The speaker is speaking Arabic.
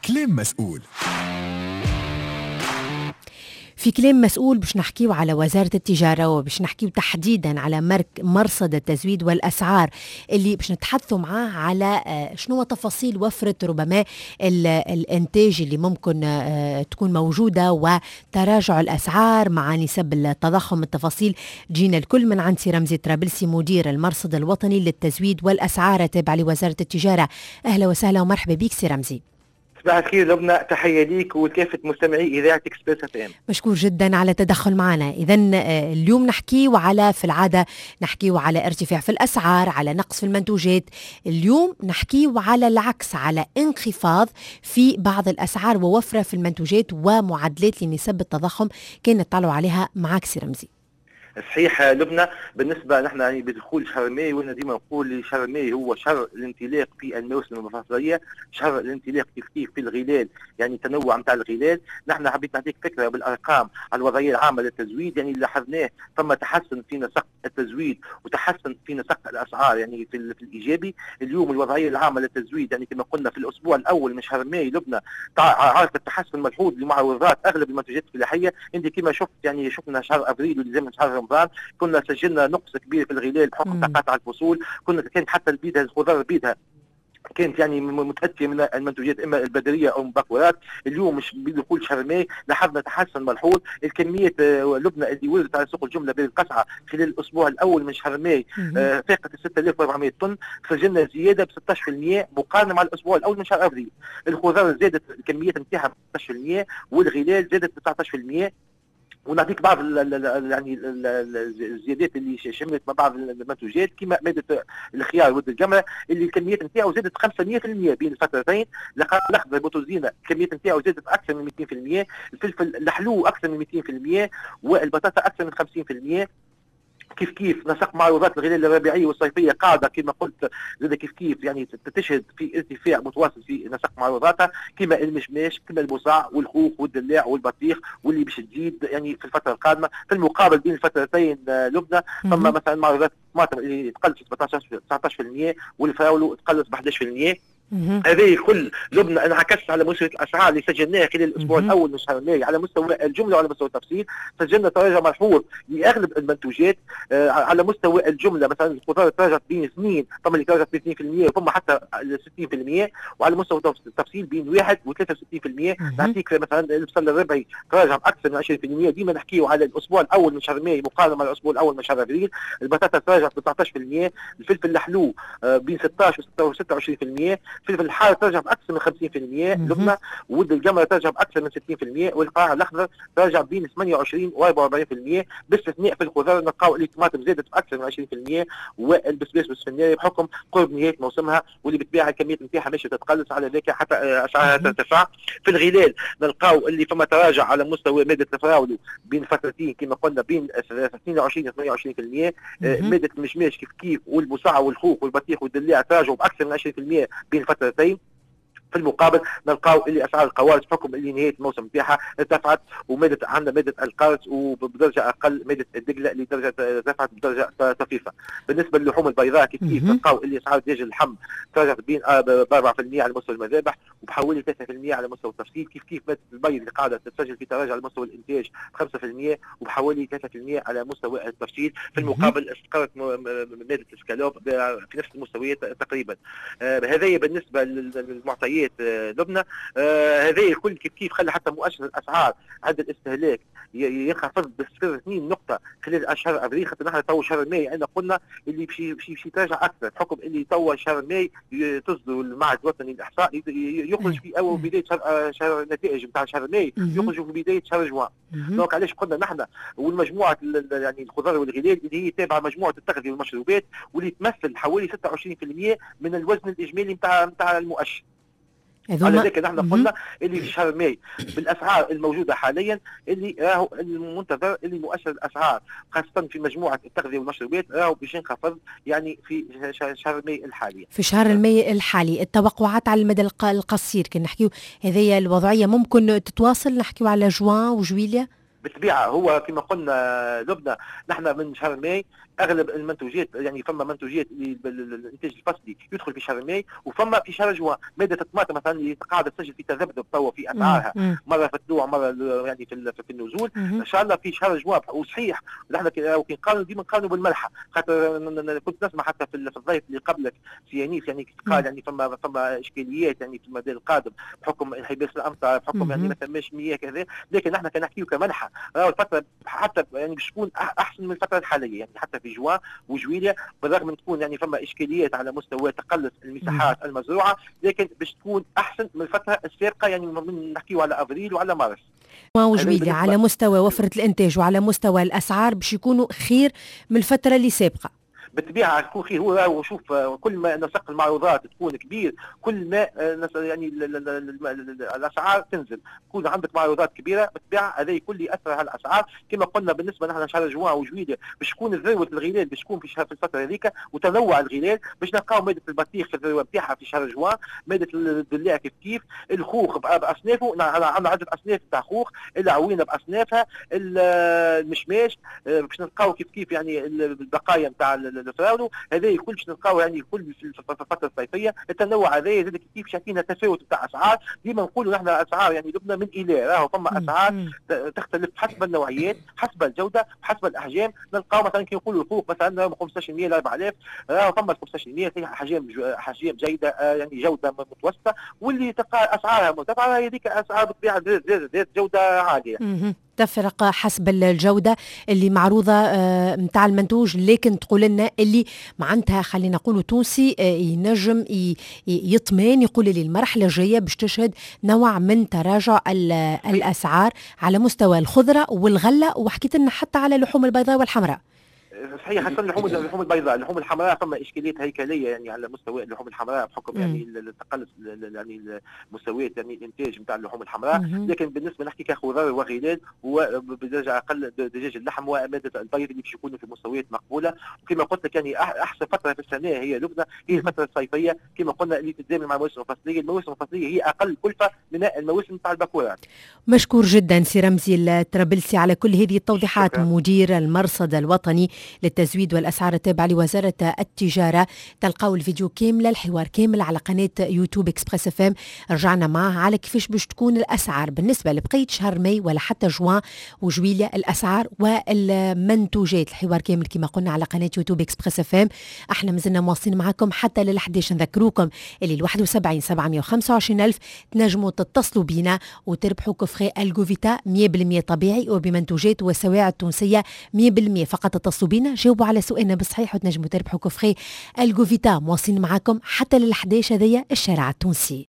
كلام مسؤول. في كلام مسؤول باش نحكيو على وزارة التجارة، وباش نحكيو تحديدا على مرصد التزويد والأسعار اللي باش نتحدثوا معاه على شنو تفاصيل وفرة ربما الانتاج اللي ممكن تكون موجودة وتراجع الأسعار مع نسب التضخم. التفاصيل جينا الكل من عند سي رمزي طرابلسي مدير المرصد الوطني للتزويد والأسعار تابع لوزارة التجارة. أهلا وسهلا ومرحبا بك سي رمزي. صباح الخير لبنى، تحية ليك ولكافة مستمعي إذاعة إكسبريس اف ام. مشكور جدا على التدخل معنا. إذن اليوم نحكيو على، في العادة نحكيو على ارتفاع في الأسعار، على نقص في المنتوجات. اليوم نحكيو على العكس، على انخفاض في بعض الأسعار ووفرة في المنتوجات ومعدلات لنسب التضخم كان نطلعوا عليها معك سي رمزي. صحيح لبنى، بالنسبة نحن يعني بدخول شهر ماي، وانا ديما نقول شهر ماي هو شهر الانطلاق في الموسم المفصلية، شهر الانطلاق كيف في الغلال، يعني تنوع نتاع الغلال. نحن حبيت نعطيك فكرة بالأرقام على الوضعية العامة للتزويد، يعني لاحظناه ثم تحسن في نسق التزويد وتحسن في نسق الأسعار يعني في الإيجابي. اليوم الوضعية العامة للتزويد يعني كما قلنا في الأسبوع الأول من شهر ماي لبنى عرفت التحسن ملحوظ لمعروضات أغلب المنتوجات الفلاحية. أنت كما شفت يعني شفنا شهر أبريل ولزمنا شهر رمضان كنا سجلنا نقص كبير في الغلال بحكم تقاطع الفصول. كانت حتى البيدها الخضار البيدها كانت يعني متأتية من المنتوجات اما البدريه او المبكرات. اليوم مش بدخول شهر ماي لاحظنا تحسن ملحوظ. الكميه لبنى اللي وردت على سوق الجمله بين القصعه خلال الاسبوع الاول من شهر ماي فاقت 6400 طن، سجلنا زياده ب 16% مقارنه مع الاسبوع الاول من شهر ابريل. الخضار زادت الكميات نتاعها ب 16% والغلال زادت ب 19%. ونعطيك بعض يعني الزيادات اللي شملت مع بعض المنتوجات كما ماده الخيار ود الجمره اللي الكميات نتاعو زادت 500% بين الفترتين. الاخضر البوتوزينا الكميات نتاعو زادت اكثر من 200%، الفلفل الحلو اكثر من 200%، والبطاطا اكثر من 50%. كيف نسق معروضات الغلال الربيعيه والصيفيه قاعده كما قلت زاد كيف يعني تشهد في ارتفاع متواصل في نسق معروضاتها، كما المشماش كما البصع والخوخ والدلاع والبطيخ واللي باش تزيد يعني في الفتره القادمه. في المقابل بين الفترتين لبنى ثم مثلا معروضات الطماطم اللي تقلص ب 19% والفراوله تقلص ب 11%. هذه الكل لبنى انعكست على مستوى الاسعار اللي سجلناها خلال الاسبوع الاول من شهر ماي على مستوى الجمله وعلى مستوى التفصيل. سجلنا تراجع ملحوظ لاغلب المنتوجات على مستوى الجمله. مثلا الخضار تراجعت بين اثنين، ثم اللي تراجعت ب 2% وثم حتى 60%، وعلى مستوى التفصيل بين 1 و 63%. نعطيك مثلا البصل الربعي تراجع اكثر من 20%. ديما نحكيو على الاسبوع الاول من شهر ماي مقارنه مع الاسبوع الاول من شهر ابريل. البطاطا تراجعت ب 19%، الفلفل الحلو بين 16 و 26%، الفلفل الحار ترجع باكثر من 50% لبنى، ود الجمره ترجع باكثر من 60%، والقرع الاخضر ترجع بين 28 و 44%. باستثناء في الخضار نلقاو اللي الطماطم زادت باكثر من 20%، والبسباس بالسفناري بحكم قرب نهايه موسمها واللي بتبيع الكميات نتاعها ماشيه تتقلص، على ذلك حتى اسعارها ترتفع. في الغلال نلقاو اللي فما تراجع على مستوى ماده الفراوله بين فترتين كما قلنا بين 22 و 28%. ماده المشماش كيف والبصع والخوخ والبطيخ والدلاع تراجعوا باكثر من 20% بين فترتين. في المقابل نلقاو اللي اسعار القوارص بحكم اللي نهايه الموسم نتاعها ارتفعت، عندنا ماده القارص وبدرجه اقل ماده الدقله اللي درجه ارتفعت بدرجه طفيفه. بالنسبه للحوم البيضاء كيف نلقاو اللي اسعار دجاج اللحم تراجعت بين 4% على مستوى المذابح وبحوالي 3% على مستوى التفصيل. كيف ماده البيض اللي قاعده تتسجل في تراجع على مستوى الانتاج 5% وبحوالي 3% على مستوى التفصيل. في المقابل استقرت ماده السكالوب في نفس المستويات تقريبا. هذه بالنسبه للمعطيات لبنى. هذه الكل كيف خلى حتى مؤشر الاسعار عند الاستهلاك ينخفض بصفر 2 نقطه خلال اشهر ابريل. خاطر نحن تو شهر ماي عندنا قلنا اللي بشي تراجع اكثر بحكم اللي تو شهر ماي تصدر المعهد الوطني للاحصاء يخرج في اول بدايه شهر النتائج نتاع شهر ماي يخرج في بدايه شهر جوان. دونك علاش قلنا نحن والمجموعه يعني الخضار والغلال اللي هي تابعه مجموعه التغذيه والمشروبات واللي تمثل حوالي 26% من الوزن الاجمالي نتاع المؤشر. على ذلك نحن قلنا اللي في شهر ماي بالاسعار الموجوده حاليا اللي راهو المنتظر اللي مؤشر الاسعار خاصه في مجموعه التغذيه والمشروبات راهو باش ينخفض يعني في شهر ماي الحالي. في شهر الماي الحالي التوقعات على المدى القصير كنا نحكيو هذه الوضعيه ممكن تتواصل، نحكيو على جوان وجويليا بالطبيعه هو كما قلنا لبنى، نحن من شهر ماي اغلب المنتوجات، يعني فما منتوجات الانتاج الفصلي يدخل في شهر ماي، وفما في شهر جوان ماده الطماطم مثلا اللي قاعده تسجل في تذبذب توا في اسعارها، مره في الطلوع مره يعني في النزول. ان شاء الله في شهر جوان. وصحيح نحن كي نقارنوا ديما نقارنوا بالملحه، خاطر كنت نسمع حتى في الضيف اللي قبلك سي انيس يعني قال يعني فما اشكاليات يعني في المدى القادم بحكم انحباس الامطار، بحكم يعني ما ثماش مياه كذا. لكن نحن كنحكيو كملحه راهو الفتره حتى يعني باش تكون احسن من الفتره الحاليه، يعني حتى في جوان وجويليا بالرغم من تكون يعني فما اشكاليات على مستوى تقلص المساحات المزروعه، لكن باش تكون احسن من الفتره السابقه، يعني من نحكيو على افريل وعلى مارس. وجويليا على مستوى وفره الانتاج وعلى مستوى الاسعار باش يكونوا خير من الفتره اللي سابقه. بالطبيعه تكون خير. هو شوف كل ما نسق المعروضات تكون كبير كل ما يعني الاسعار تنزل. يكون عندك معروضات كبيره بالطبيعه هذا الكل ياثر على الاسعار. كما قلنا بالنسبه نحن شهر جوان وجويليا باش تكون ذروه الغلال باش تكون في الفتره هذيك وتنوع الغلال. باش نلقاو ماده البطيخ في الذروه نتاعها في شهر جوان، ماده الدلاع كيف الخوخ باصنافه، عندنا عده اصناف تاع خوخ، العوينه باصنافها، المشماش باش نلقاو كيف يعني البقايا نتاع الفراولو. هذا الكل باش نلقاو يعني الكل في الفتره الصيفيه. التنوع هذا يزيد كيف باش يعطينا تفاوت تاع اسعار. ديما نقولوا نحن اسعار يعني لبنى من الى راهو فما اسعار تختلف حسب النوعيات، حسب الجوده، حسب الاحجام. نلقاو مثلا كي نقولوا الخوخ مثلا 1500 ل 4000، راهو فما 1500 فيها احجام جيده يعني جوده متوسطه، واللي تلقى اسعارها مرتفعه هذيك اسعار بالطبيعه ذات جوده عاليه. تفرق حسب الجودة اللي معروضة متاع المنتوج. لكن تقول لنا اللي معناتها خلينا نقولوا تونسي ينجم يطمئن يقول لي المرحلة الجاية باش تشهد نوع من تراجع الأسعار على مستوى الخضرة والغلة، وحكيت لنا حتى على اللحوم البيضاء والحمراء. صحيح، خاصة اللحوم البيضاء. اللحوم الحمراء فما اشكاليات هيكليه يعني على مستوى اللحوم الحمراء بحكم يعني التقلص يعني مستويات يعني الانتاج نتاع اللحوم الحمراء. لكن بالنسبه نحكي كخضار وغلال هو بدرجه اقل دجاج اللحم وماده البيض اللي باش يكونوا في مستويات مقبوله. وكما قلت لك يعني احسن فتره في السنه هي لبنى هي الفتره الصيفيه كما قلنا اللي تتزامن مع المواسم الفصليه. المواسم الفصليه هي اقل كلفه من المواسم نتاع البكورات. مشكور جدا سي رمزي الطرابلسي على كل هذه التوضيحات. شكرا. مدير المرصد الوطني للتزويد والأسعار التابع لوزارة التجارة. تلقاو الفيديو كامل الحوار كامل على قناة يوتيوب إكسبريس FM. رجعنا معه على كيفاش باش تكون الأسعار بالنسبة لبقية شهر ماي ولا حتى جوان وجويليا، الأسعار والمنتوجات. الحوار كامل كما قلنا على قناة يوتيوب إكسبريس FM. احنا مازلنا مواصلين معكم حتى لل11. نذكروكم اللي 71 725 ألف تنجموا تتصلوا بينا وتربحوا كفخي الجوفيتا 100% طبيعي وبمنتوجات والسواعد التونسية 100%. فقط اتصلوا بينا جاوبوا على سؤالنا بالصحيح وتنجموا تربحوا كفخي الجوفيتا. مواصلين معاكم حتى لل11 هذيا الشارع التونسي.